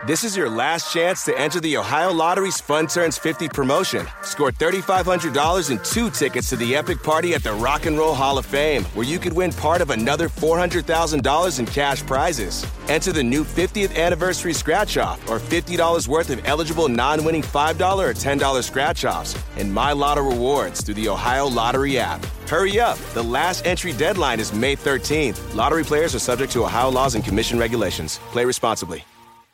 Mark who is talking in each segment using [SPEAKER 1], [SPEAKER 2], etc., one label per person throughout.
[SPEAKER 1] This is your last chance to enter the Ohio Lottery's Fun Turns 50 promotion. Score $3,500 and 2 tickets to the epic party at the Rock and Roll Hall of Fame, where you could win part of another $400,000 in cash prizes. Enter the new 50th anniversary scratch-off or $50 worth of eligible non-winning $5 or $10 scratch-offs and My Lotto rewards through the Ohio Lottery app. Hurry up. The last entry deadline is May 13th. Lottery players are subject to Ohio laws and commission regulations. Play responsibly.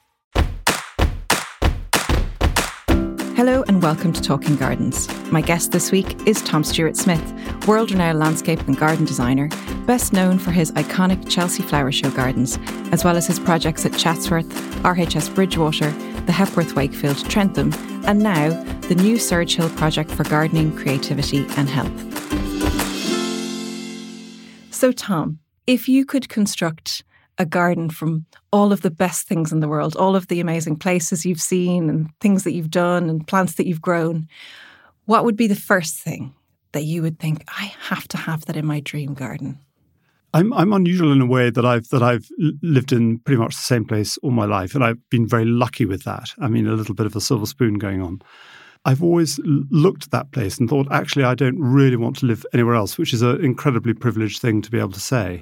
[SPEAKER 2] Hello and welcome to Talking Gardens. My guest this week is Tom Stewart-Smith, world-renowned landscape and garden designer, best known for his iconic Chelsea Flower Show gardens, as well as his projects at Chatsworth, RHS Bridgewater, the Hepworth Wakefield, Trentham, and now the new Surge Hill project for gardening, creativity and health. So Tom, if you could construct a garden from all of the best things in the world, all of the amazing places you've seen and things that you've done and plants that you've grown, what would be the first thing that you would think, I have to have that in my dream garden?
[SPEAKER 3] I'm unusual in a way that I've lived in pretty much the same place all my life, and I've been very lucky with that. I mean, a little bit of a silver spoon going on. I've always looked at that place and thought, actually, I don't really want to live anywhere else, which is an incredibly privileged thing to be able to say.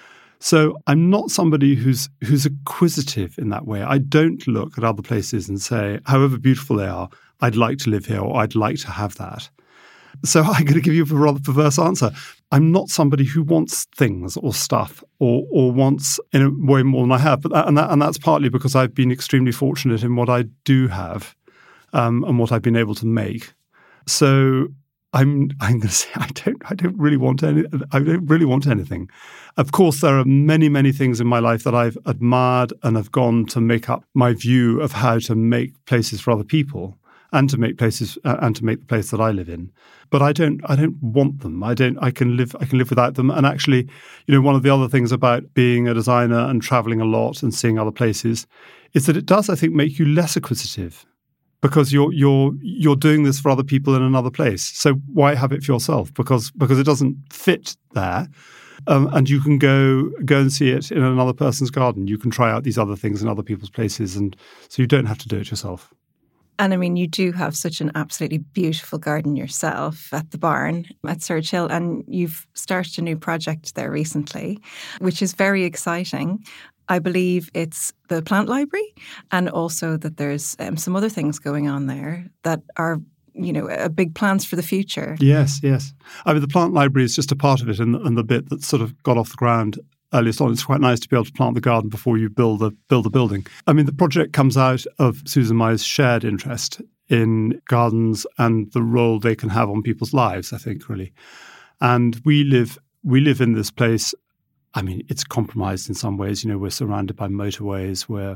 [SPEAKER 3] So I'm not somebody who's acquisitive in that way. I don't look at other places and say, however beautiful they are, I'd like to live here or I'd like to have that. So I'm going to give you a rather perverse answer. I'm not somebody who wants things or stuff or wants in a way more than I have. And that's partly because I've been extremely fortunate in what I do have and what I've been able to make. So I'm going to say I don't really want anything. Of course, there are many, many things in my life that I've admired and have gone to make up my view of how to make places for other people and to make places and to make the place that I live in. But I don't want them. I can live without them. And actually, one of the other things about being a designer and traveling a lot and seeing other places is that it does, I think, make you less acquisitive. Because you're doing this for other people in another place. So why have it for yourself? Because it doesn't fit there. And you can go and see it in another person's garden. You can try out these other things in other people's places. And so you don't have to do it yourself.
[SPEAKER 2] And I mean, you do have such an absolutely beautiful garden yourself at the barn at Surge Hill. And you've started a new project there recently, which is very exciting. I believe it's the plant library and also that there's some other things going on there that are, big plans for the future.
[SPEAKER 3] Yes. I mean, the plant library is just a part of it and the bit that sort of got off the ground earliest on. It's quite nice to be able to plant the garden before you build the building. I mean, the project comes out of Susan Mai's shared interest in gardens and the role they can have on people's lives, I think, really. And we live in this place. I mean, it's compromised in some ways. We're surrounded by motorways. We're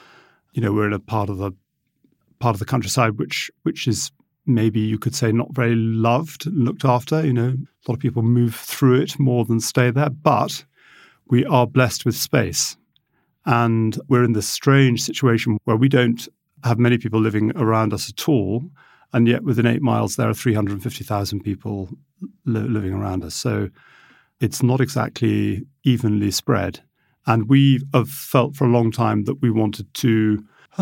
[SPEAKER 3] in a part of the countryside which is maybe you could say not very loved and looked after. A lot of people move through it more than stay there. But we are blessed with space, and we're in this strange situation where we don't have many people living around us at all, and yet within 8 miles there are 350,000 people living around us. So it's not exactly evenly spread. And we have felt for a long time that we wanted to,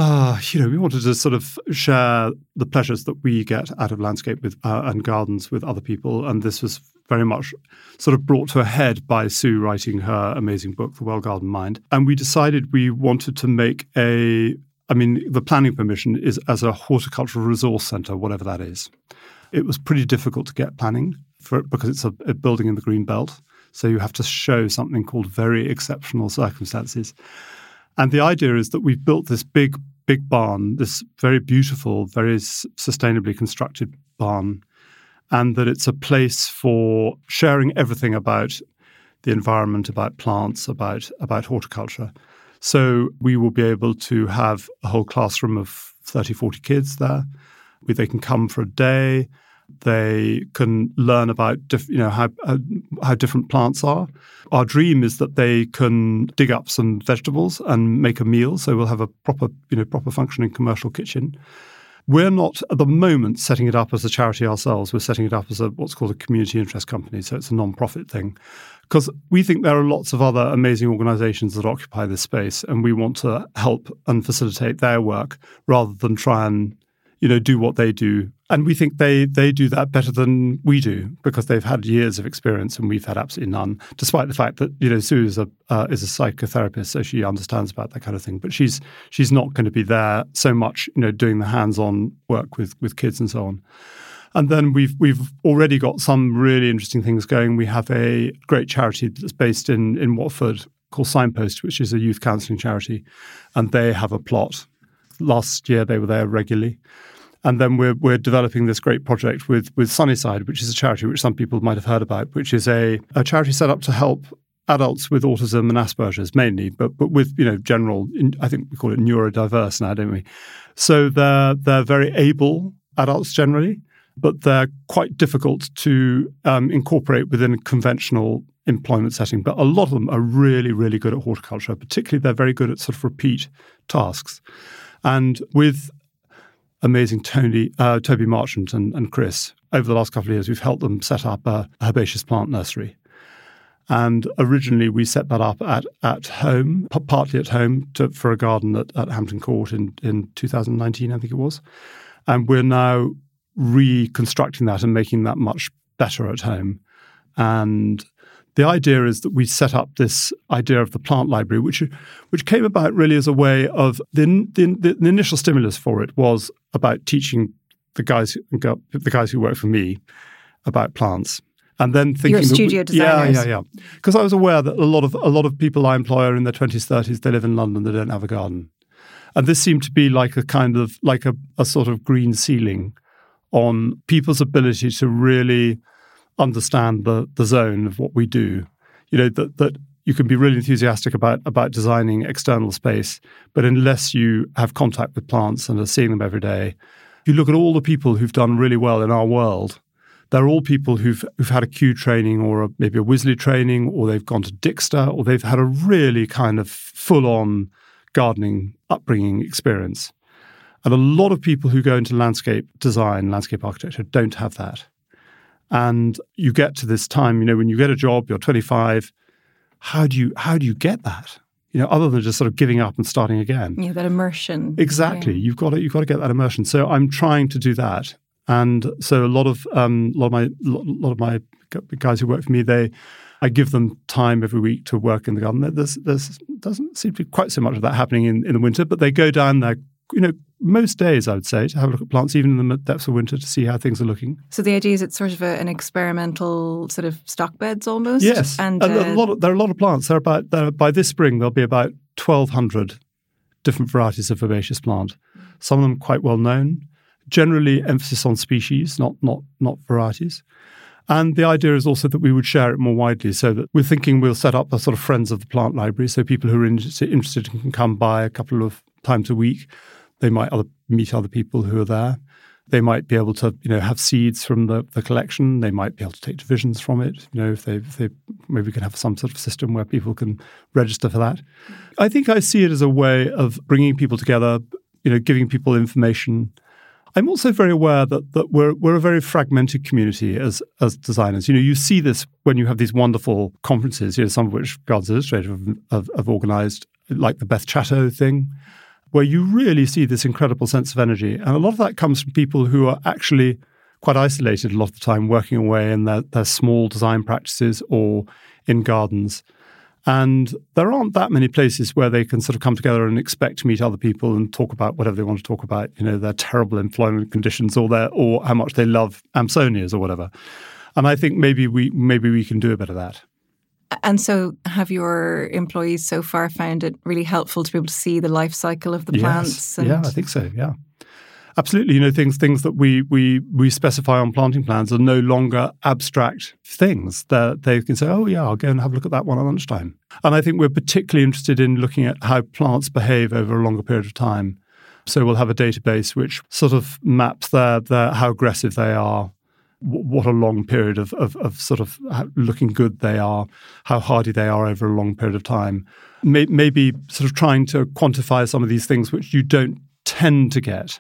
[SPEAKER 3] sort of share the pleasures that we get out of landscape with and gardens with other people. And this was very much sort of brought to a head by Sue writing her amazing book, The Well-Gardened Mind. And we decided we wanted to make the planning permission is as a horticultural resource centre, whatever that is. It was pretty difficult to get planning because it's a building in the green belt. So you have to show something called very exceptional circumstances. And the idea is that we've built this big barn, this very beautiful, very sustainably constructed barn, and that it's a place for sharing everything about the environment, about plants, about horticulture. So we will be able to have a whole classroom of 30, 40 kids there. They can come for a day. They can learn about how different plants are. Our dream is that they can dig up some vegetables and make a meal. So we'll have a proper functioning commercial kitchen. We're not, at the moment, setting it up as a charity ourselves. We're setting it up as what's called a community interest company, so it's a non-profit thing. Because we think there are lots of other amazing organisations that occupy this space, and we want to help and facilitate their work rather than try and, do what they do. And we think they do that better than we do because they've had years of experience and we've had absolutely none, despite the fact that, Sue is a psychotherapist, so she understands about that kind of thing. But she's not going to be there so much, doing the hands-on work with kids and so on. And then we've already got some really interesting things going. We have a great charity that's based in Watford called Signpost, which is a youth counselling charity, and they have a plot. Last year they were there regularly. And then we're developing this great project with Sunnyside, which is a charity which some people might have heard about, which is a charity set up to help adults with autism and Asperger's mainly, but with general, I think we call it neurodiverse now, don't we? So they're very able adults generally, but they're quite difficult to incorporate within a conventional employment setting. But a lot of them are really, really good at horticulture. Particularly, they're very good at sort of repeat tasks. And with amazing Toby Marchant and Chris, over the last couple of years, we've helped them set up a herbaceous plant nursery. And originally, we set that up at home, partly at home for a garden at Hampton Court in 2019, I think it was. And we're now reconstructing that and making that much better at home. And the idea is that we set up this idea of the plant library, which came about really as a way of the initial stimulus for it was about teaching the guys who work for me about plants, and then thinking
[SPEAKER 2] you're studio designers.
[SPEAKER 3] Yeah. Because I was aware that a lot of people I employ are in their 20s, 30s. They live in London. They don't have a garden, and this seemed to be like a sort of green ceiling on people's ability to really understand the zone of what we do. That you can be really enthusiastic about designing external space, but unless you have contact with plants and are seeing them every day, if you look at all the people who've done really well in our world, they're all people who've had a Kew training or maybe a Wisley training, or they've gone to Dixter, or they've had a really kind of full-on gardening upbringing experience. And a lot of people who go into landscape design, landscape architecture, don't have that. And you get to this time, when you get a job, you're 25. How do you get that? Other than just sort of giving up and starting again.
[SPEAKER 2] Yeah, that immersion.
[SPEAKER 3] Exactly. Yeah. You've got to get that immersion. So I'm trying to do that. And so a lot of my guys who work for me, I give them time every week to work in the garden. There doesn't seem to be quite so much of that happening in the winter, but they go down there, most days, I would say, to have a look at plants, even in the depths of winter, to see how things are looking.
[SPEAKER 2] So the idea is it's sort of an experimental sort of stock beds almost?
[SPEAKER 3] Yes, and there are a lot of plants. By this spring, there'll be about 1,200 different varieties of herbaceous plant. Some of them quite well known. Generally, emphasis on species, not varieties. And the idea is also that we would share it more widely, so that we're thinking we'll set up a sort of Friends of the Plant Library, so people who are interested can come by a couple of times a week. They might meet other people who are there. They might be able to, have seeds from the collection. They might be able to take divisions from it. If they maybe we can have some sort of system where people can register for that. I think I see it as a way of bringing people together, giving people information. I'm also very aware that we're a very fragmented community as designers. You see this when you have these wonderful conferences, some of which Gardens Illustrated have organised, like the Beth Chatto thing, where you really see this incredible sense of energy. And a lot of that comes from people who are actually quite isolated a lot of the time, working away in their small design practices or in gardens. And there aren't that many places where they can sort of come together and expect to meet other people and talk about whatever they want to talk about, their terrible employment conditions or how much they love Amsonias or whatever. And I think maybe we can do a bit of that.
[SPEAKER 2] And so have your employees so far found it really helpful to be able to see the life cycle of the plants?
[SPEAKER 3] Yeah, I think so, yeah. Absolutely. Things that we specify on planting plans are no longer abstract things. They can say, oh, yeah, I'll go and have a look at that one at lunchtime. And I think we're particularly interested in looking at how plants behave over a longer period of time. So we'll have a database which sort of maps how aggressive they are, what a long period of sort of looking good they are, how hardy they are over a long period of time. Maybe sort of trying to quantify some of these things which you don't tend to get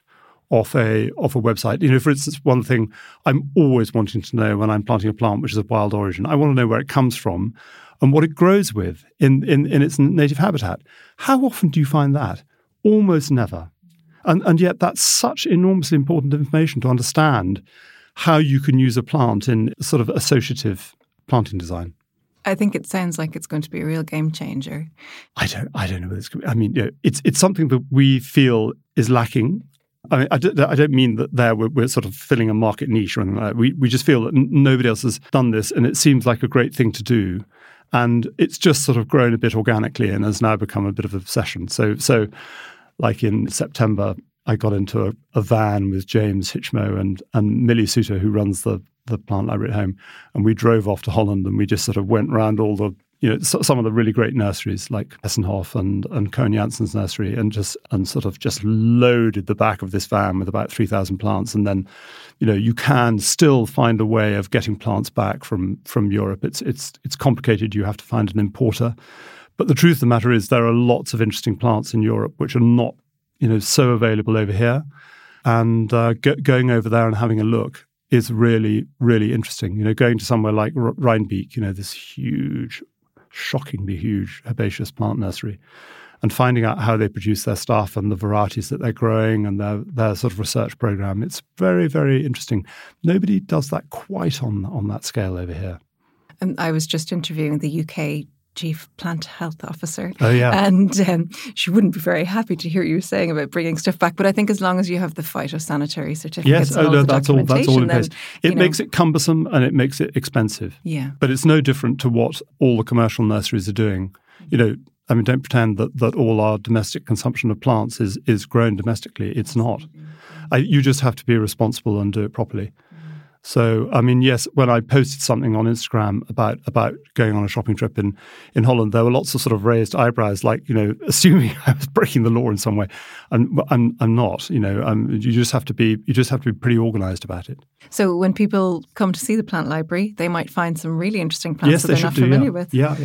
[SPEAKER 3] off a website. You know, for instance, one thing I'm always wanting to know when I'm planting a plant which is of wild origin, I want to know where it comes from and what it grows with in its native habitat. How often do you find that? Almost never. And yet that's such enormously important information to understand how you can use a plant in sort of associative planting design.
[SPEAKER 2] I think it sounds like it's going to be a real game changer.
[SPEAKER 3] I don't know whether it's going to be. I mean, you know, it's something that we feel is lacking. I mean, I don't mean that we're sort of filling a market niche or anything like that. We just feel that nobody else has done this, and it seems like a great thing to do. And it's just sort of grown a bit organically and has now become a bit of an obsession. So like in September, I got into a van with James Hitchmo and Millie Suter, who runs the plant library at home, and we drove off to Holland and we just sort of went around all the, you know, some of the really great nurseries like Essenhof and Cohen Janssen's nursery, and sort of just loaded the back of this van with about 3,000 plants. And then, you know, you can still find a way of getting plants back from Europe. It's complicated. You have to find an importer. But the truth of the matter is there are lots of interesting plants in Europe which are not, you know, so available over here. And going over there and having a look is really, really interesting. You know, going to somewhere like Rheinbeek, you know, this huge, shockingly huge herbaceous plant nursery, and finding out how they produce their stuff and the varieties that they're growing and their sort of research program. It's very, very interesting. Nobody does that quite on that scale over here.
[SPEAKER 2] And I was just interviewing the UK Chief Plant Health Officer.
[SPEAKER 3] Oh, yeah.
[SPEAKER 2] And she wouldn't be very happy to hear you saying about bringing stuff back. But I think as long as you have the phytosanitary certificates,
[SPEAKER 3] yes, that's all in place. It makes it cumbersome and it makes it expensive.
[SPEAKER 2] Yeah.
[SPEAKER 3] But it's no different to what all the commercial nurseries are doing. You know, I mean, don't pretend that all our domestic consumption of plants is grown domestically. It's not. You just have to be responsible and do it properly. So, I mean, yes, when I posted something on Instagram about going on a shopping trip in Holland, there were lots of sort of raised eyebrows, like, you know, assuming I was breaking the law in some way. And I'm not, you know, you just have to be pretty organised about it.
[SPEAKER 2] So when people come to see the plant library, they might find some really interesting plants that they're not familiar with.
[SPEAKER 3] Yeah.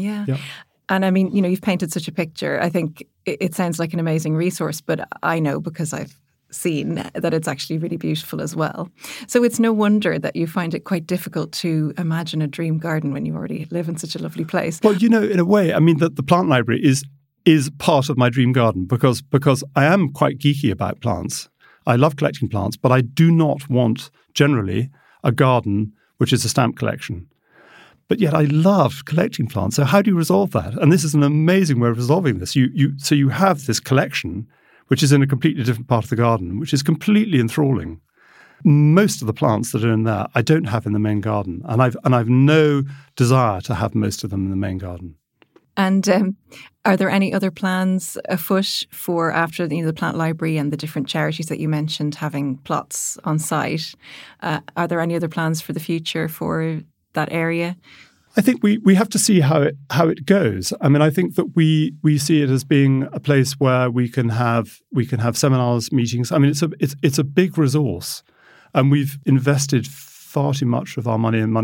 [SPEAKER 2] And I mean, you know, you've painted such a picture. I think it sounds like an amazing resource, but I know because I've seen that it's actually really beautiful as well. So it's no wonder that you find it quite difficult to imagine a dream garden when you already live in such a lovely place.
[SPEAKER 3] Well, you know, in a way, I mean, the plant library is part of my dream garden because I am quite geeky about plants. I love collecting plants, but I do not want generally a garden which is a stamp collection. But yet I love collecting plants. So how do you resolve that? And this is an amazing way of resolving this. So you have this collection which is in a completely different part of the garden, which is completely enthralling. Most of the plants that are in there, I don't have in the main garden, and I've no desire to have most of them in the main garden.
[SPEAKER 2] And are there any other plans afoot for after the plant library and the different charities that you mentioned having plots on site? Are there any other plans for the future for that area?
[SPEAKER 3] I think we have to see how it goes. I mean, I think that we see it as being a place where we can have seminars, meetings. I mean, it's a big resource, and we've invested far too much of our money and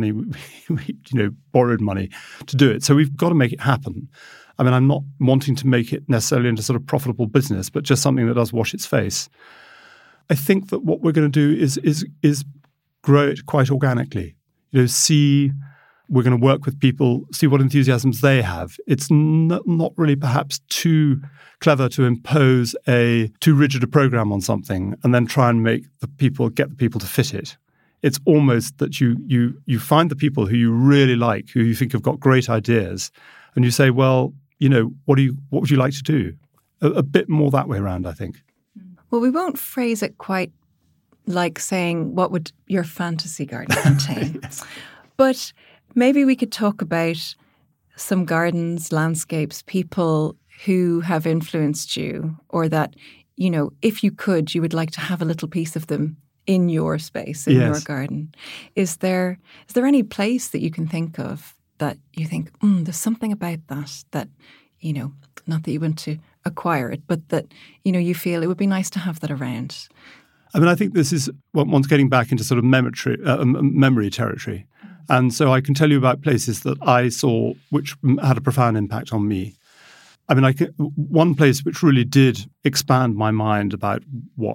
[SPEAKER 3] we borrowed money to do it. So we've got to make it happen. I mean, I'm not wanting to make it necessarily into sort of profitable business, but just something that does wash its face. I think that what we're going to do is grow it quite organically. You know, we're going to work with people, see what enthusiasms they have. It's not really perhaps too clever to impose too rigid a program on something and then try and get the people to fit it. It's almost that you find the people who you really like, who you think have got great ideas, and you say, well, you know, what would you like to do? A bit more that way around, I think.
[SPEAKER 2] Well, we won't phrase it quite like saying, what would your fantasy garden contain?
[SPEAKER 3] Yes.
[SPEAKER 2] But maybe we could talk about some gardens, landscapes, people who have influenced you, or that, you know, if you could, you would like to have a little piece of them in your space, in your garden. Is there any place that you can think of that you think, there's something about that, you know, not that you want to acquire it, but that, you know, you feel it would be nice to have that around?
[SPEAKER 3] I mean, I think this is once getting back into sort of memory territory. And so I can tell you about places that I saw which had a profound impact on me. I mean, one place which really did expand my mind about what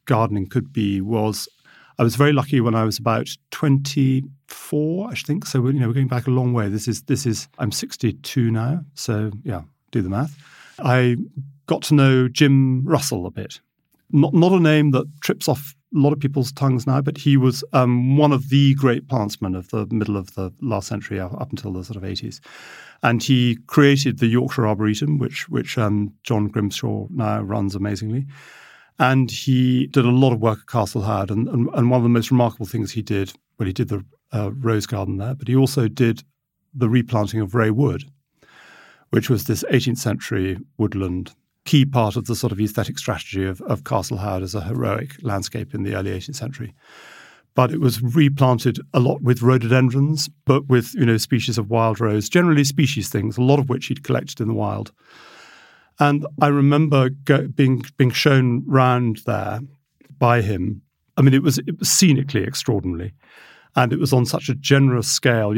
[SPEAKER 3] gardening could be was I was very lucky when I was about 24, I think. So, we're going back a long way. This is I'm 62 now. So, yeah, do the math. I got to know Jim Russell a bit. Not a name that trips off a lot of people's tongues now, but he was one of the great plantsmen of the middle of the last century up until the sort of 80s. And he created the Yorkshire Arboretum, which John Grimshaw now runs amazingly. And he did a lot of work at Castlehoud. And one of the most remarkable things he did, well, he did the rose garden there, but he also did the replanting of Ray Wood, which was this 18th century woodland, key part of the sort of aesthetic strategy of Castlehoud as a heroic landscape in the early 18th century. But it was replanted a lot with rhododendrons, but with, species of wild rose, generally species things, a lot of which he'd collected in the wild. And I remember being shown round there by him. I mean, it was scenically extraordinary. And it was on such a generous scale.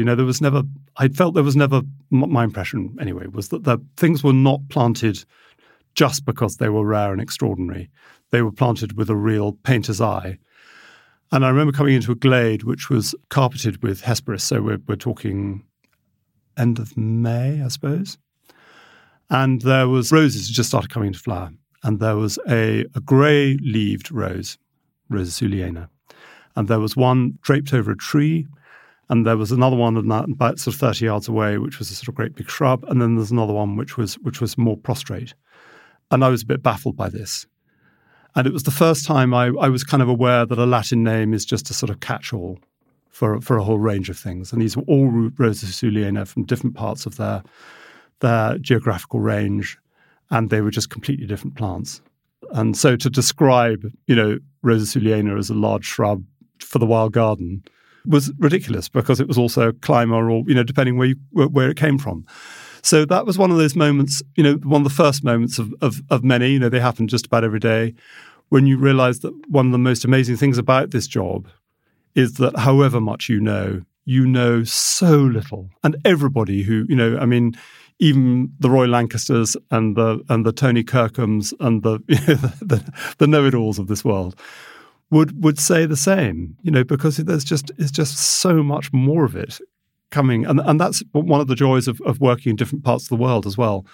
[SPEAKER 3] My impression anyway, was that the things were not planted just because they were rare and extraordinary. They were planted with a real painter's eye. And I remember coming into a glade which was carpeted with hesperis. So we're talking end of May, I suppose. And there was roses just started coming into flower. And there was a grey-leaved rose, Rosa Suliana. And there was one draped over a tree. And there was another one about sort of 30 yards away, which was a sort of great big shrub. And then there's another one which was more prostrate. And I was a bit baffled by this. And it was the first time I was kind of aware that a Latin name is just a sort of catch-all for a whole range of things. And these were all Rosa Suliana from different parts of their geographical range, and they were just completely different plants. And so to describe, Rosa Suliana as a large shrub for the wild garden was ridiculous because it was also a climber or, depending where it came from. So that was one of those moments, one of the first moments of many, they happen just about every day, when you realize that one of the most amazing things about this job is that however much you know so little. And everybody who, even the Roy Lancasters and the Tony Kirkhams and the know-it-alls of this world would say the same, because it's just so much more of it coming. And that's one of the joys of working in different parts of the world as well.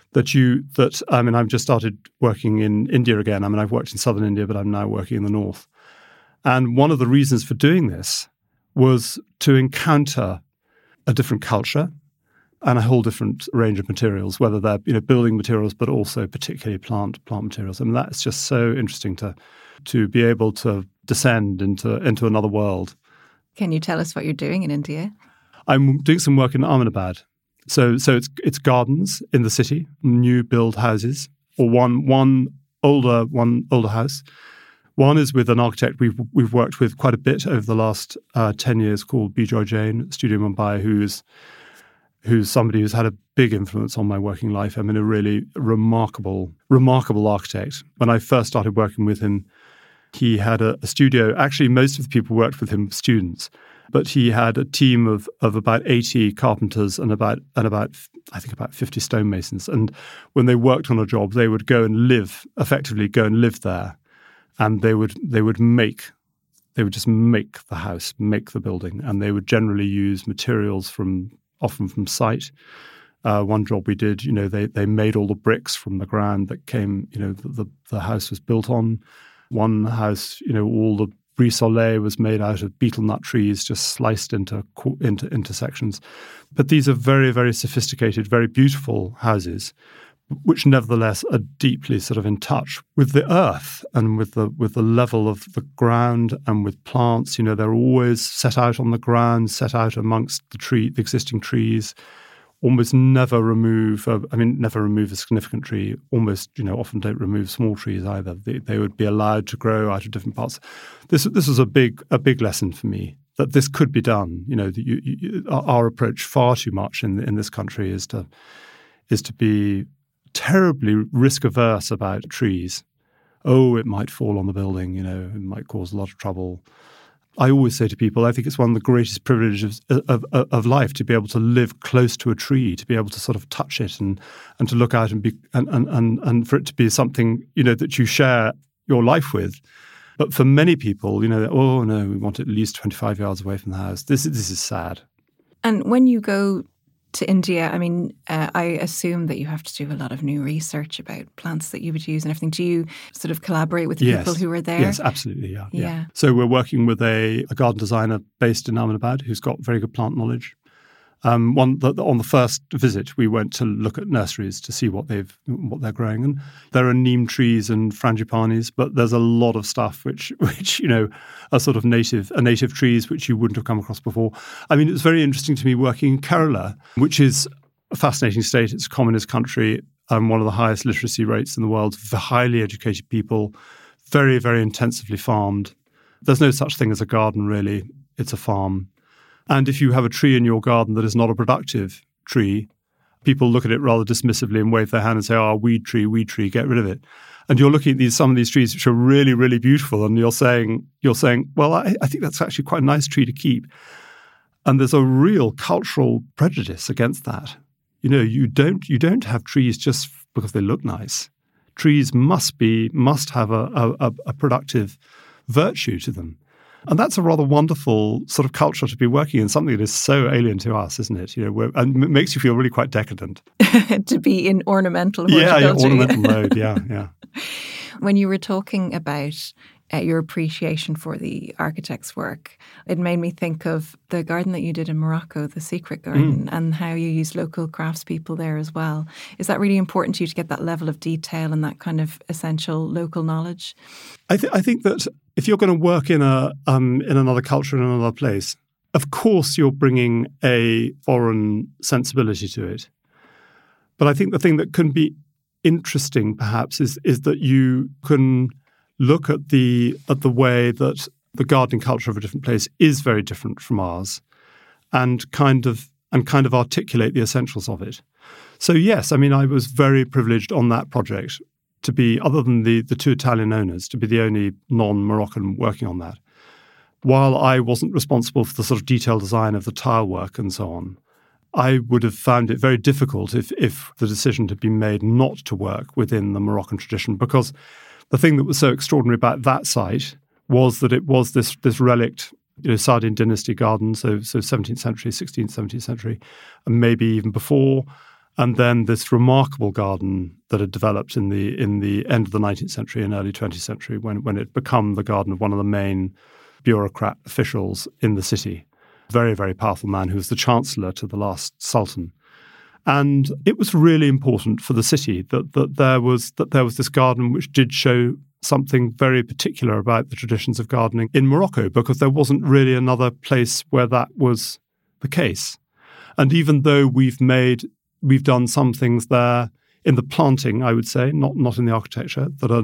[SPEAKER 3] I've just started working in India again. I've worked in southern India, but I'm now working in the north. And one of the reasons for doing this was to encounter a different culture and a whole different range of materials, whether they're building materials, but also particularly plant materials. That's just so interesting to be able to descend into another world.
[SPEAKER 2] Can you tell us what you're doing in India?
[SPEAKER 3] I'm doing some work in Ahmedabad. So it's gardens in the city, new build houses, or one older house. One is with an architect we've worked with quite a bit over the last 10 years called Bijoy Jain, Studio Mumbai, who's somebody who's had a big influence on my working life. A really remarkable architect. When I first started working with him, he had a studio. Actually, most of the people who worked with him were students, but he had a team of about 80 carpenters and about 50 stonemasons. And when they worked on a job, they would effectively go and live there, and they would just make the house, make the building, and they would generally use materials often from site. One job we did, they made all the bricks from the ground that came, the house was built on. One house, all the brise soleil was made out of betel nut trees, just sliced into sections. But these are very, very sophisticated, very beautiful houses, which nevertheless are deeply sort of in touch with the earth and with the level of the ground and with plants. They're always set out on the ground, set out amongst the existing trees. Almost never remove a significant tree. Almost, often don't remove small trees either. They would be allowed to grow out of different parts. This was a big lesson for me that this could be done. Our approach far too much in this country is to be terribly risk averse about trees. Oh, it might fall on the building. It might cause a lot of trouble. I always say to people, I think it's one of the greatest privileges of life to be able to live close to a tree, to be able to sort of touch it and to look out and for it to be something that you share your life with. But for many people, oh no, we want it at least 25 yards away from the house. This is sad.
[SPEAKER 2] And when you go to India, I mean, I assume that you have to do a lot of new research about plants that you would use and everything. Do you sort of collaborate with the people who are there?
[SPEAKER 3] Yes, absolutely, yeah. So we're working with a garden designer based in Ahmedabad who's got very good plant knowledge. On the first visit, we went to look at nurseries to see what they're growing, and there are neem trees and frangipanis, but there's a lot of stuff which are sort of native trees which you wouldn't have come across before. I mean, it's very interesting to me working in Kerala, which is a fascinating state. It's a communist country, one of the highest literacy rates in the world, highly educated people, very, very intensively farmed. There's no such thing as a garden, really. It's a farm. And if you have a tree in your garden that is not a productive tree, people look at it rather dismissively and wave their hand and say, weed tree, get rid of it. And you're looking at some of these trees which are really, really beautiful, and you're saying, well, I think that's actually quite a nice tree to keep. And there's a real cultural prejudice against that. You don't have trees just because they look nice. Trees must have a productive virtue to them. And that's a rather wonderful sort of culture to be working in, something that is so alien to us, isn't it? And it makes you feel really quite decadent.
[SPEAKER 2] To be in ornamental horticulture.
[SPEAKER 3] Yeah, ornamental mode, yeah.
[SPEAKER 2] When you were talking about your appreciation for the architect's work, it made me think of the garden that you did in Morocco, the Secret Garden, and how you use local craftspeople there as well. Is that really important to you to get that level of detail and that kind of essential local knowledge?
[SPEAKER 3] I think that if you're going to work in another culture, in another place, of course you're bringing a foreign sensibility to it. But I think the thing that can be interesting, perhaps, is that you can look at the way that the gardening culture of a different place is very different from ours, and kind of articulate the essentials of it. So yes, I mean, I was very privileged on that project to be, other than the two Italian owners, to be the only non-Moroccan working on that. While I wasn't responsible for the sort of detailed design of the tile work and so on, I would have found it very difficult if the decision had been made not to work within the Moroccan tradition, because the thing that was so extraordinary about that site was that it was this relict, Sardin dynasty garden, so 17th century, 16th, 17th century, and maybe even before. And then this remarkable garden that had developed in the end of the 19th century and early 20th century, when it became the garden of one of the main bureaucrat officials in the city. Very, very powerful man who was the chancellor to the last sultan. And it was really important for the city that there was this garden which did show something very particular about the traditions of gardening in Morocco, because there wasn't really another place where that was the case. And even though we've done some things there in the planting, I would say, not in the architecture, that are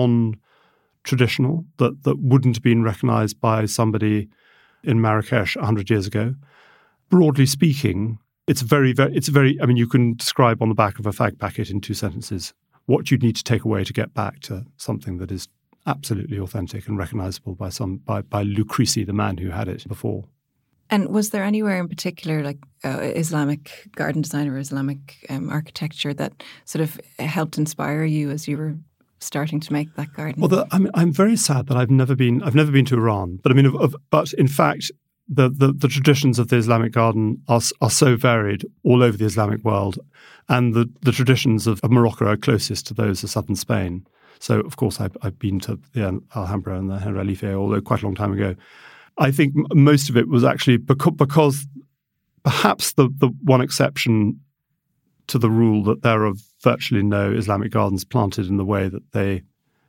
[SPEAKER 3] non-traditional, that wouldn't have been recognised by somebody in Marrakesh 100 years ago. Broadly speaking, it's very, I mean, you can describe on the back of a fag packet in 2 sentences what you'd need to take away to get back to something that is absolutely authentic and recognisable by Lucrezi, the man who had it before.
[SPEAKER 2] And was there anywhere in particular, like Islamic garden design or Islamic architecture, that sort of helped inspire you as you were starting to make that garden?
[SPEAKER 3] Well, I'm very sad that I've never been to Iran, but I mean, but in fact, the traditions of the Islamic garden are so varied all over the Islamic world, and the traditions of Morocco are closest to those of southern Spain. So, of course, I've been to the Alhambra and the Generalife, although quite a long time ago. I think most of it was actually because perhaps the one exception to the rule that there are virtually no Islamic gardens planted in the way that they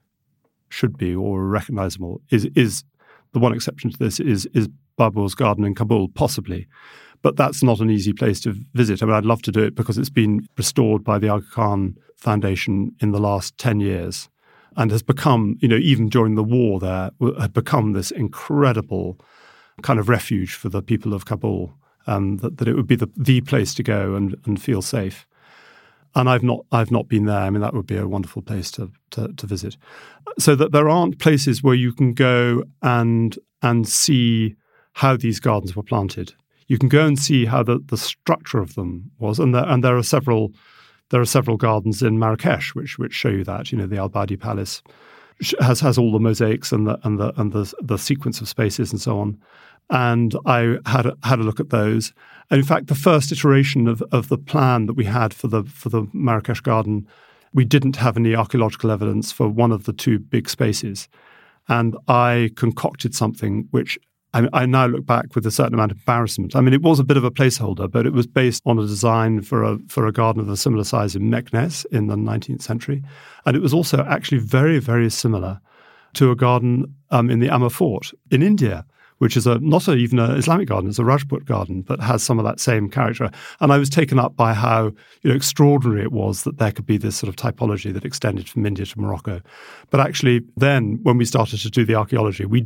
[SPEAKER 3] should be or are recognisable is the one exception to this is Babur's garden in Kabul, possibly. But that's not an easy place to visit. I mean, I'd love to do it because it's been restored by the Aga Khan Foundation in the last 10 years and has become, even during the war there, had become this incredible kind of refuge for the people of Kabul, that it would be the place to go and feel safe. And I've not been there. I mean, that would be a wonderful place to visit. So that there aren't places where you can go and see how these gardens were planted. You can go and see how the structure of them was, and there are several gardens in Marrakesh which show you that. The Al Badi Palace has all the mosaics and the sequence of spaces and so on. And I had a look at those. And in fact, the first iteration of the plan that we had for the Marrakesh garden, we didn't have any archaeological evidence for one of the two big spaces. And I concocted something which I now look back with a certain amount of embarrassment. I mean, it was a bit of a placeholder, but it was based on a design for a garden of a similar size in Meknes in the 19th century. And it was also actually very, very similar to a garden in the Amber Fort in India, which is not even an Islamic garden, it's a Rajput garden, but has some of that same character. And I was taken up by how extraordinary it was that there could be this sort of typology that extended from India to Morocco. But actually then, when we started to do the archaeology, we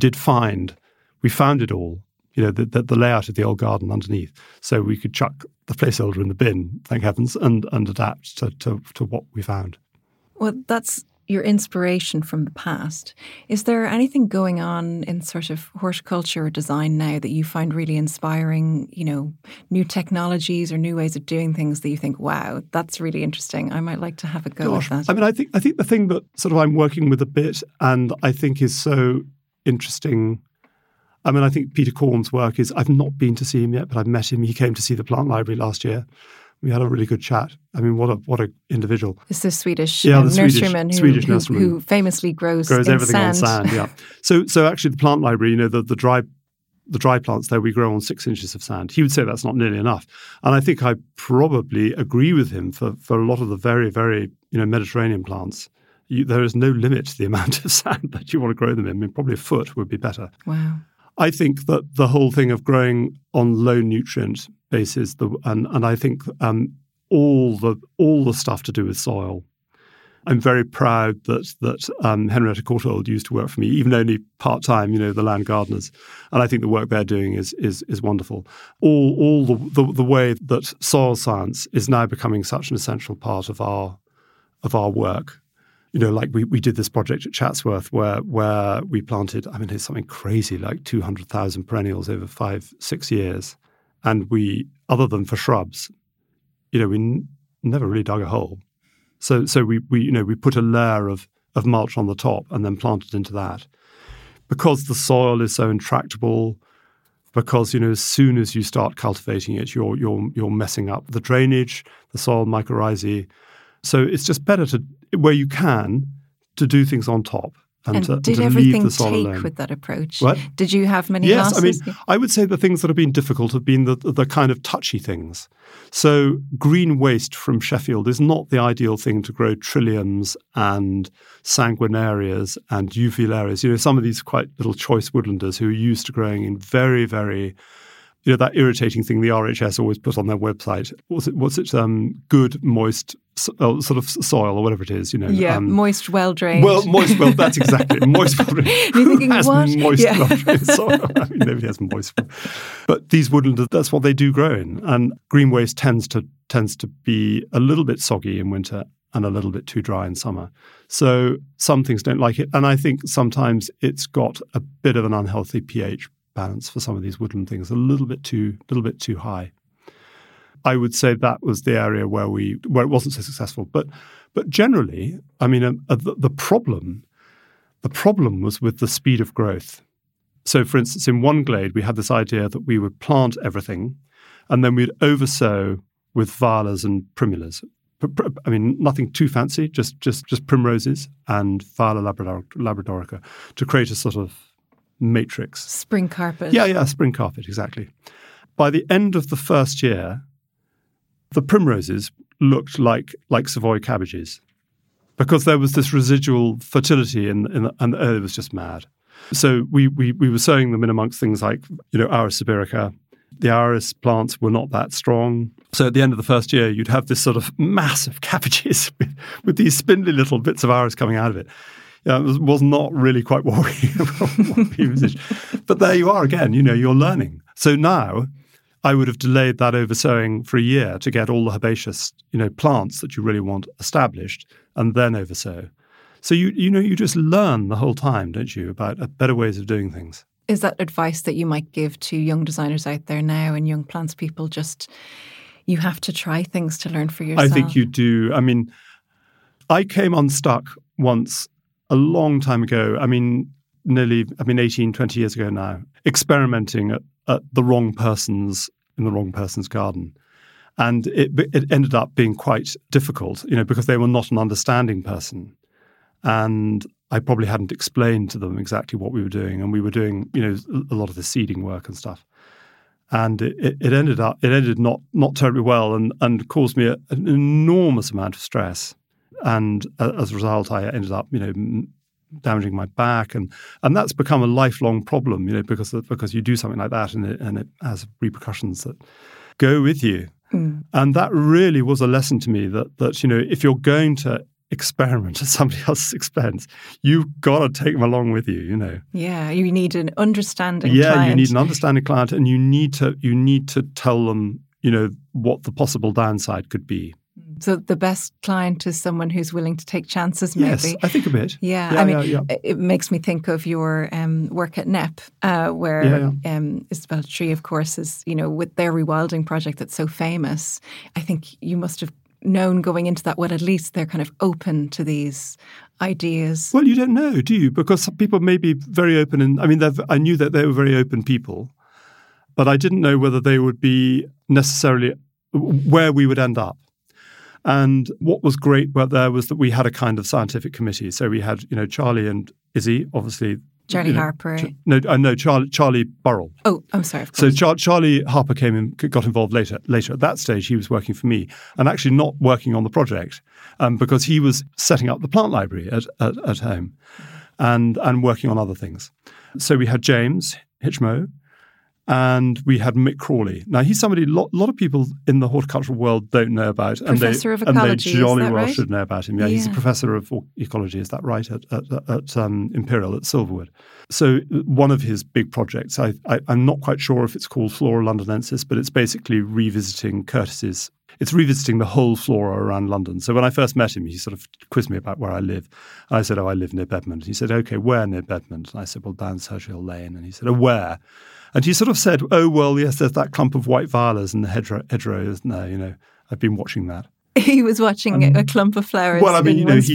[SPEAKER 3] found it all, the layout of the old garden underneath. So we could chuck the placeholder in the bin, thank heavens, and adapt to what we found.
[SPEAKER 2] Well, that's your inspiration from the past. Is there anything going on in sort of horticulture or design now that you find really inspiring, new technologies or new ways of doing things that you think, wow, that's really interesting. I might like to have a go at that.
[SPEAKER 3] I mean, I think the thing that sort of I'm working with a bit and I think is so interesting, I mean, I think Peter Korn's work is, I've not been to see him yet, but I've met him. He came to see the plant library last year. We had a really good chat. I mean, what a individual.
[SPEAKER 2] It's the Swedish nurseryman who famously grows
[SPEAKER 3] everything
[SPEAKER 2] sand.
[SPEAKER 3] on sand. Yeah. So actually, the plant library, the dry plants there, we grow on 6 inches of sand. He would say that's not nearly enough, and I think I probably agree with him for a lot of the very, very Mediterranean plants. There is no limit to the amount of sand that you want to grow them in. I mean, probably a foot would be better.
[SPEAKER 2] Wow.
[SPEAKER 3] I think that the whole thing of growing on low nutrient basis, and I think all the stuff to do with soil. I'm very proud that Henrietta Courtauld used to work for me, even only part time. The land gardeners, and I think the work they're doing is wonderful. All the way that soil science is now becoming such an essential part of our work. Like we did this project at Chatsworth where we planted, I mean, it's something crazy, like 200,000 perennials over 5-6 years. And we, other than for shrubs, we never really dug a hole. So we put a layer of mulch on the top and then planted into that. Because the soil is so intractable, because, as soon as you start cultivating it, you're messing up the drainage, the soil mycorrhizae. So it's just better where you can, to do things on top and to leave the soil alone.
[SPEAKER 2] Did everything take with that approach?
[SPEAKER 3] What?
[SPEAKER 2] Did you have many losses?
[SPEAKER 3] Yes, I mean, I would say the things that have been difficult have been the kind of touchy things. So green waste from Sheffield is not the ideal thing to grow trilliums and sanguinarias and uvularias. Some of these quite little choice woodlanders who are used to growing in very, very that irritating thing the RHS always put on their website. What's it? Good, moist, sort of soil or whatever it is.
[SPEAKER 2] Moist, well-drained.
[SPEAKER 3] Well, moist, well, that's exactly it. Moist, well-drained.
[SPEAKER 2] You're thinking, what?
[SPEAKER 3] Moist, well-drained soil. I mean, nobody has moist. But these woodlanders, that's what they do grow in. And green waste tends to be a little bit soggy in winter and a little bit too dry in summer. So some things don't like it. And I think sometimes it's got a bit of an unhealthy pH balance for some of these woodland things, a little bit too high. I would say that was the area where it wasn't so successful. But generally, I mean, the problem was with the speed of growth. So, for instance, in one glade, we had this idea that we would plant everything, and then we'd oversow with violas and primulas. I mean, nothing too fancy, just primroses and Viola labradorica to create a sort of matrix.
[SPEAKER 2] Spring carpet.
[SPEAKER 3] Yeah, spring carpet, exactly. By the end of the first year, the primroses looked like Savoy cabbages because there was this residual fertility and it was just mad. So we were sowing them in amongst things like, Iris sibirica. The iris plants were not that strong. So at the end of the first year, you'd have this sort of massive cabbages with these spindly little bits of iris coming out of it. Yeah, it was not really quite what we envisaged. But there you are again, you're learning. So now I would have delayed that oversowing for a year to get all the herbaceous, plants that you really want established and then oversow. So you just learn the whole time, don't you, about better ways of doing things.
[SPEAKER 2] Is that advice that you might give to young designers out there now and young plants people? Just, you have to try things to learn for yourself.
[SPEAKER 3] I think you do. I mean, I came unstuck once a long time ago, 18, 20 years ago now, experimenting at the wrong person's, in the wrong person's garden. And it ended up being quite difficult, because they were not an understanding person. And I probably hadn't explained to them exactly what we were doing. And we were doing, a lot of the seeding work and stuff. And it ended not terribly well and caused me an enormous amount of stress. And as a result, I ended up, damaging my back, and that's become a lifelong problem, because you do something like that and it has repercussions that go with you. Mm. And that really was a lesson to me that if you're going to experiment at somebody else's expense, you've got to take them along with you.
[SPEAKER 2] Yeah, you need an understanding
[SPEAKER 3] client.
[SPEAKER 2] Yeah,
[SPEAKER 3] you need an understanding client, and you need to tell them, what the possible downside could be.
[SPEAKER 2] So the best client is someone who's willing to take chances, maybe?
[SPEAKER 3] Yes, I think a bit.
[SPEAKER 2] Yeah, It makes me think of your work at NEP, where Isabella Tree, of course, is, with their rewilding project that's so famous. I think you must have known going into that, at least they're kind of open to these ideas.
[SPEAKER 3] Well, you don't know, do you? Because some people may be very open. I knew that they were very open people, but I didn't know whether they would be necessarily where we would end up. And what was great there was that we had a kind of scientific committee. So we had, Charlie and Izzy, obviously.
[SPEAKER 2] Charlie Harper.
[SPEAKER 3] Charlie Burrell.
[SPEAKER 2] Oh, I'm sorry, of course.
[SPEAKER 3] So Charlie Harper got involved later. At that stage, he was working for me and actually not working on the project because he was setting up the plant library at home and working on other things. So we had James Hitchmo, and we had Mick Crawley. Now, he's somebody a lot of people in the horticultural world don't know about.
[SPEAKER 2] Professor of ecology,
[SPEAKER 3] and they jolly well
[SPEAKER 2] right?
[SPEAKER 3] should know about him. Yeah, he's a professor of ecology, is that right, at Imperial at Silverwood. So one of his big projects, I'm not quite sure if it's called Flora Londinensis, but it's basically revisiting Curtis's. It's revisiting the whole flora around London. So when I first met him, he sort of quizzed me about where I live. I said, I live near Bedmond. He said, okay, where near Bedmond? And I said, well, down Surgehill Lane. And he said, where? And he sort of said, oh, well, yes, there's that clump of white violas in the hedgerow, isn't there? I've been watching that.
[SPEAKER 2] He was watching a clump of flowers.
[SPEAKER 3] Well,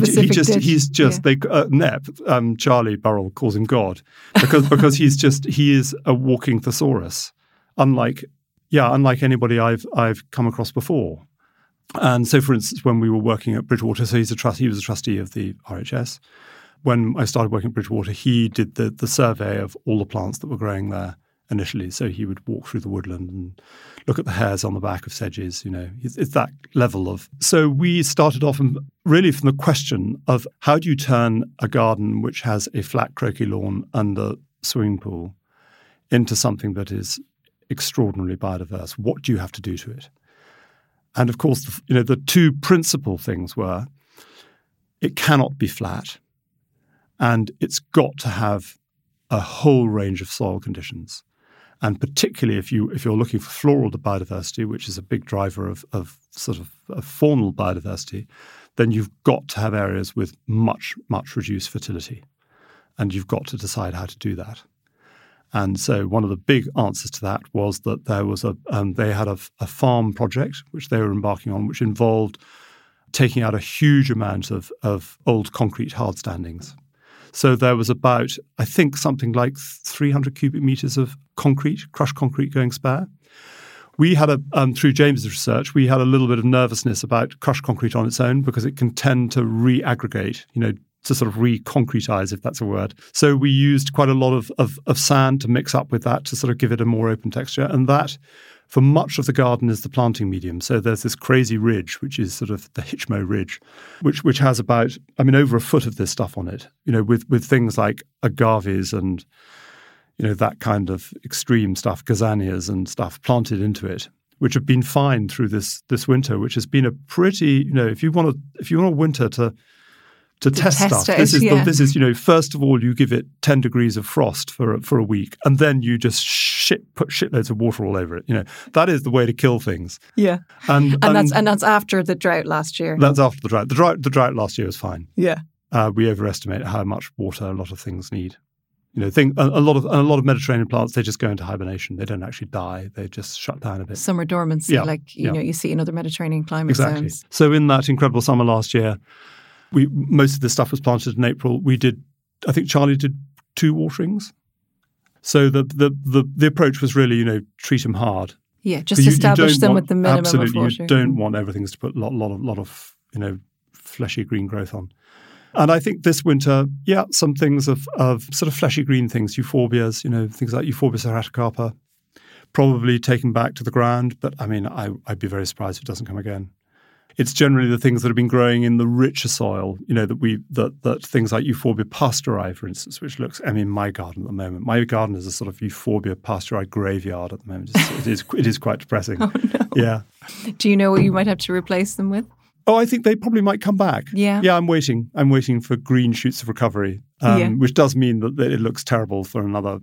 [SPEAKER 3] he's just
[SPEAKER 2] yeah.
[SPEAKER 3] Nep, Charlie Burrell calls him God because he is a walking thesaurus, unlike anybody I've come across before. And so, for instance, when we were working at Bridgewater, so he was a trustee of the RHS. When I started working at Bridgewater, he did the survey of all the plants that were growing there initially. So he would walk through the woodland and look at the hairs on the back of sedges. It's that level of. So we started off really from the question of how do you turn a garden which has a flat croquet lawn and a swimming pool into something that is extraordinarily biodiverse? What do you have to do to it? And of course, the two principal things were it cannot be flat, and it's got to have a whole range of soil conditions. And particularly if you're looking for floral biodiversity, which is a big driver of faunal biodiversity, then you've got to have areas with much, much reduced fertility. And you've got to decide how to do that. And so one of the big answers to that was that there was they had a farm project which they were embarking on, which involved taking out a huge amount of old concrete hard standings. So there was about, I think, something like 300 cubic meters of crushed concrete going spare. We had through James's research, we had a little bit of nervousness about crushed concrete on its own because it can tend to re-aggregate, to sort of re-concretize, if that's a word. So we used quite a lot of sand to mix up with that to sort of give it a more open texture. And that, for much of the garden, is the planting medium. So there's this crazy ridge, which is sort of the Hitchmo Ridge, which has about, over a foot of this stuff on it, with things like agaves and, that kind of extreme stuff, gazanias and stuff planted into it, which have been fine through this winter, which has been a pretty, if you want a winter to test stuff. This is first of all, you give it 10 degrees of frost for a week, and then you just put shitloads of water all over it. That is the way to kill things.
[SPEAKER 2] Yeah, and that's after the drought last year.
[SPEAKER 3] That's after the drought. The drought last year was fine.
[SPEAKER 2] Yeah,
[SPEAKER 3] we overestimate how much water a lot of things need. A lot of Mediterranean plants, they just go into hibernation. They don't actually die. They just shut down a bit.
[SPEAKER 2] Summer dormancy, you see in other Mediterranean climate
[SPEAKER 3] zones.
[SPEAKER 2] Exactly.
[SPEAKER 3] So in that incredible summer last year, Most of this stuff was planted in April. I think Charlie did 2 waterings. So the approach was really, treat them hard.
[SPEAKER 2] Yeah, just establish them with the minimum of water.
[SPEAKER 3] Absolutely, you don't want everything to put a lot of fleshy green growth on. And I think this winter, some things of sort of fleshy green things, euphorbias, things like Euphorbia serraticarpa, probably taken back to the ground. But I mean, I'd be very surprised if it doesn't come again. It's generally the things that have been growing in the richer soil, that things like Euphorbia pasteuri, for instance, which looks, my garden at the moment. My garden is a sort of Euphorbia pasteuri graveyard at the moment. It is quite depressing.
[SPEAKER 2] Oh, no.
[SPEAKER 3] Yeah.
[SPEAKER 2] Do you know what you might have to replace them with?
[SPEAKER 3] Oh, I think they probably might come back.
[SPEAKER 2] Yeah.
[SPEAKER 3] Yeah, I'm waiting. I'm waiting for green shoots of recovery, which does mean that it looks terrible for another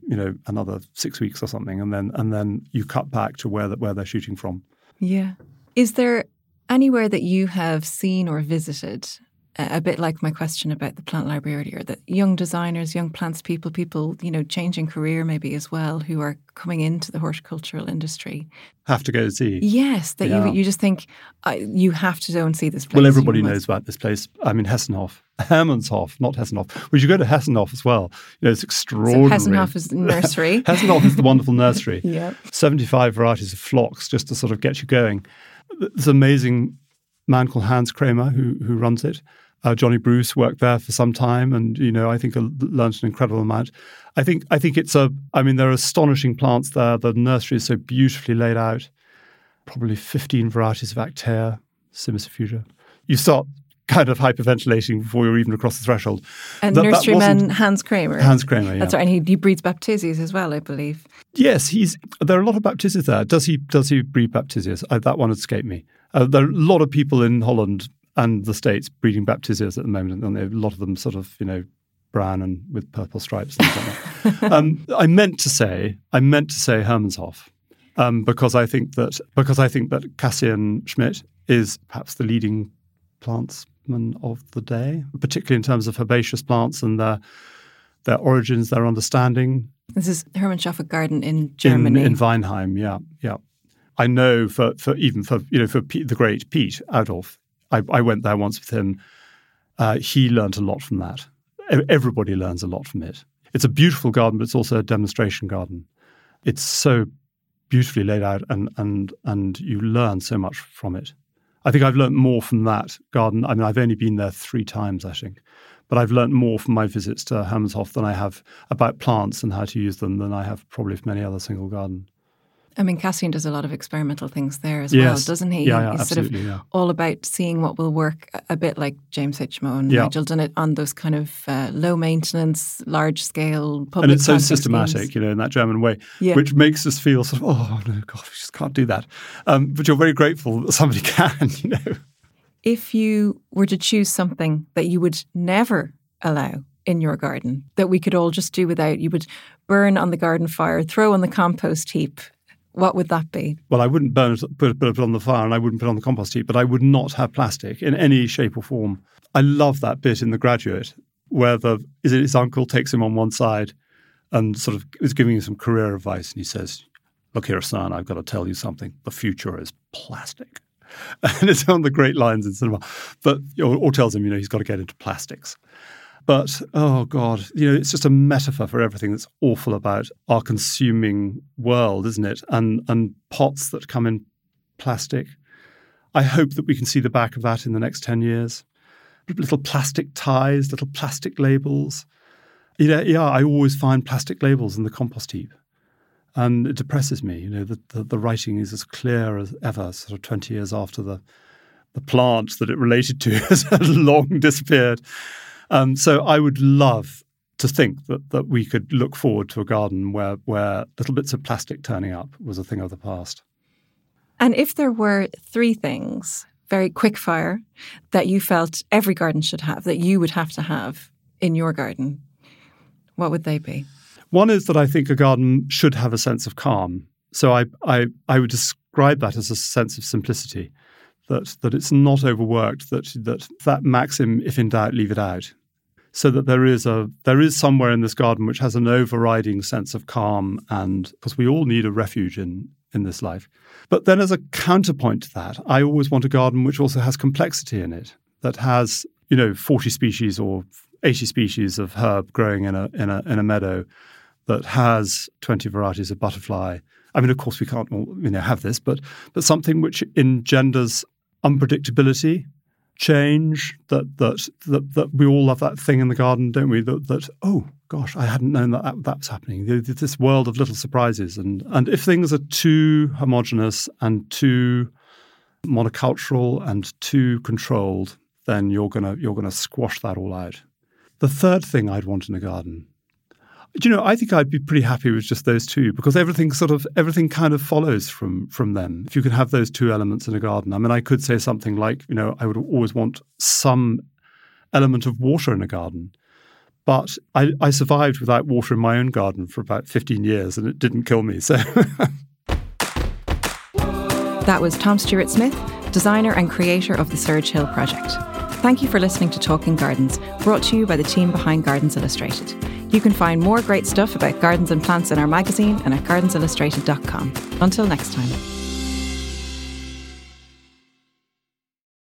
[SPEAKER 3] 6 weeks or something, and then you cut back to where they're shooting from.
[SPEAKER 2] Yeah. Is there anywhere that you have seen or visited, a bit like my question about the plant library earlier, that young designers, young plants people, changing career maybe as well, who are coming into the horticultural industry,
[SPEAKER 3] have to go see?
[SPEAKER 2] Yes, that you just think, you have to go and see this place.
[SPEAKER 3] Well, everybody knows about this place. Hermannhof, not Hessenhof. We should go to Hessenhof as well. It's extraordinary.
[SPEAKER 2] So Hessenhof is the nursery.
[SPEAKER 3] Hessenhof is the wonderful nursery.
[SPEAKER 2] Yeah.
[SPEAKER 3] 75 varieties of phlox just to sort of get you going. There's an amazing man called Hans Kramer who runs it. Johnny Bruce worked there for some time, and I think learned an incredible amount. I think there are astonishing plants there. The nursery is so beautifully laid out. Probably 15 varieties of Actaea, Cimicifuga. You start kind of hyperventilating before you're even across the threshold.
[SPEAKER 2] And nurseryman Hans Kramer.
[SPEAKER 3] Hans Kramer, yeah.
[SPEAKER 2] That's right, and he breeds Baptisias as well, I believe.
[SPEAKER 3] Yes, there are a lot of Baptisias there. Does he breed Baptisias? That one escaped me. There are a lot of people in Holland and the States breeding Baptisias at the moment, and a lot of them sort of, brown and with purple stripes. Things like that. I meant to say Hermannhof, because I think that Cassian Schmidt is perhaps the leading plantsman of the day, particularly in terms of herbaceous plants and their origins, their understanding.
[SPEAKER 2] This is Hermannhof garden in Germany.
[SPEAKER 3] In Weinheim, yeah. I know for the great Piet Adolf. I went there once with him. He learned a lot from that. Everybody learns a lot from it. It's a beautiful garden, but it's also a demonstration garden. It's so beautifully laid out, and you learn so much from it. I think I've learned more from that garden. I've only been there 3 times, I think. But I've learned more from my visits to Hermannhof than I have about plants and how to use them than I have probably from any other single garden.
[SPEAKER 2] Cassian does a lot of experimental things there as well, doesn't he?
[SPEAKER 3] Yeah,
[SPEAKER 2] He's
[SPEAKER 3] absolutely,
[SPEAKER 2] sort of all about seeing what will work, a bit like James Hitchmo and Nigel Dunnett on those kind of low maintenance, large scale public.
[SPEAKER 3] And it's so
[SPEAKER 2] planting
[SPEAKER 3] systematic,
[SPEAKER 2] schemes.
[SPEAKER 3] in that German way, which makes us feel sort of, oh no, God, we just can't do that. But you're very grateful that somebody can,
[SPEAKER 2] If you were to choose something that you would never allow in your garden, that we could all just do without, you would burn on the garden fire, throw on the compost heap, what would that be? Well,
[SPEAKER 3] I wouldn't put it on the fire, and I wouldn't put it on the compost heap, but I would not have plastic in any shape or form. I love that bit in The Graduate where his uncle takes him on one side and sort of is giving him some career advice, and he says, "Look here, son, I've got to tell you something. The future is plastic." And it's one of the great lines in cinema. But or tells him, he's got to get into plastics. But, oh God, it's just a metaphor for everything that's awful about our consuming world, isn't it? And pots that come in plastic. I hope that we can see the back of that in the next 10 years. Little plastic ties, little plastic labels. I always find plastic labels in the compost heap. And it depresses me. The writing is as clear as ever, sort of 20 years after the plant that it related to has long disappeared. So I would love to think that we could look forward to a garden where little bits of plastic turning up was a thing of the past.
[SPEAKER 2] And if there were 3 things, very quick fire, that you felt every garden should have, that you would have to have in your garden, what would they be?
[SPEAKER 3] One is that I think a garden should have a sense of calm. So I would describe that as a sense of simplicity, that it's not overworked, that maxim, if in doubt, leave it out. So that there is somewhere in this garden which has an overriding sense of calm, and because we all need a refuge in this life. But then as a counterpoint to that, I always want a garden which also has complexity in it, that has 40 species or 80 species of herb growing in a meadow that has 20 varieties of butterfly. I mean, of course, we can't all, have this, but something which engenders unpredictability, change, that we all love that thing in the garden, don't we? That oh gosh, I hadn't known that was happening. This world of little surprises, and if things are too homogenous and too monocultural and too controlled, then you're gonna squash that all out. The third thing I'd want in a garden, I think I'd be pretty happy with just those two, because everything kind of follows from them. If you can have those two elements in a garden, I mean, I could say something like, I would always want some element of water in a garden. But I survived without water in my own garden for about 15 years, and it didn't kill me. So
[SPEAKER 2] that was Tom Stewart-Smith, designer and creator of the Surge Hill Project. Thank you for listening to Talking Gardens, brought to you by the team behind Gardens Illustrated. You can find more great stuff about gardens and plants in our magazine and at gardensillustrated.com. Until next time.